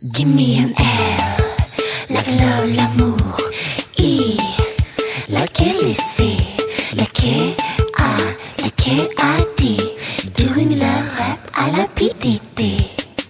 Give me an L, like love, l'amour. E, like L-C, like K-I-D. Doing le rap à la PDD.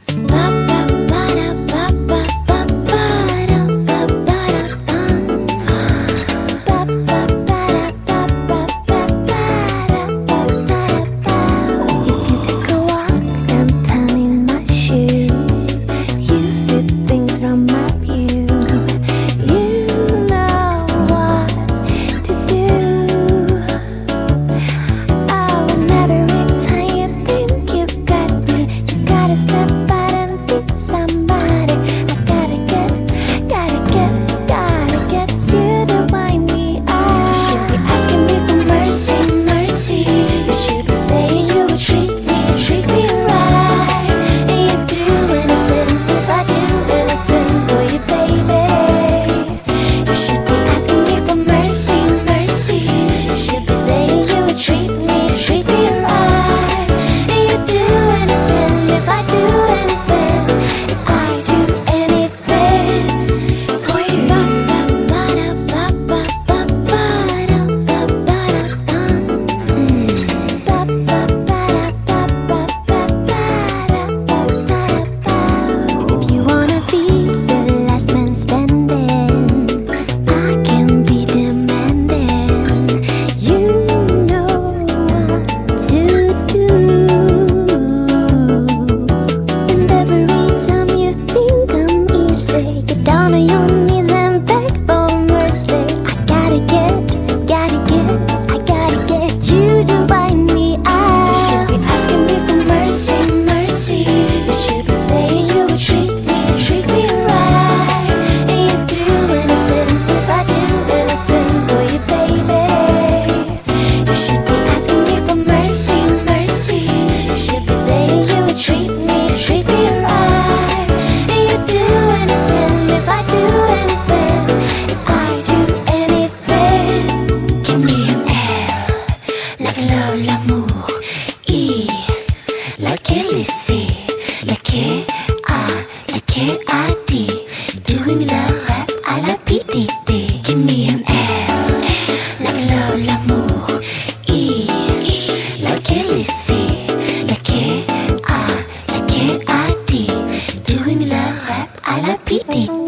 From my view, you know what to do. Oh, and every time you think you got me, you gotta step out and be somebody. I gotta get you to wind me up. You should be asking me for mercy, mercy. You should be saying you would treat me right. And you do anything if I do anything. You should be asking me for mercy, mercy. You should be saying you would treat me right. And you do anything if I do anything, if I do anything for you. If you wanna be the last man standing, I can be demanding. You know what to do. And every time you think I'm easy, get down on your knees and beg for mercy. I gotta get you to wind me up. You should be asking me for mercy, mercy. You should be saying you would treat me right. And you do anything if I do anything for you, baby. You should be asking me for mercy, mercy. You should be saying you would treat me right. And you do anything if I do anything, if I do anything. Give me an L, like love, l'amour. E, like L-C, like K-I-D. Doing le rap à la PDD. Give me an L, like love, l'amour. E, like L-C, like K-I-D. Doing le rap à la PDD.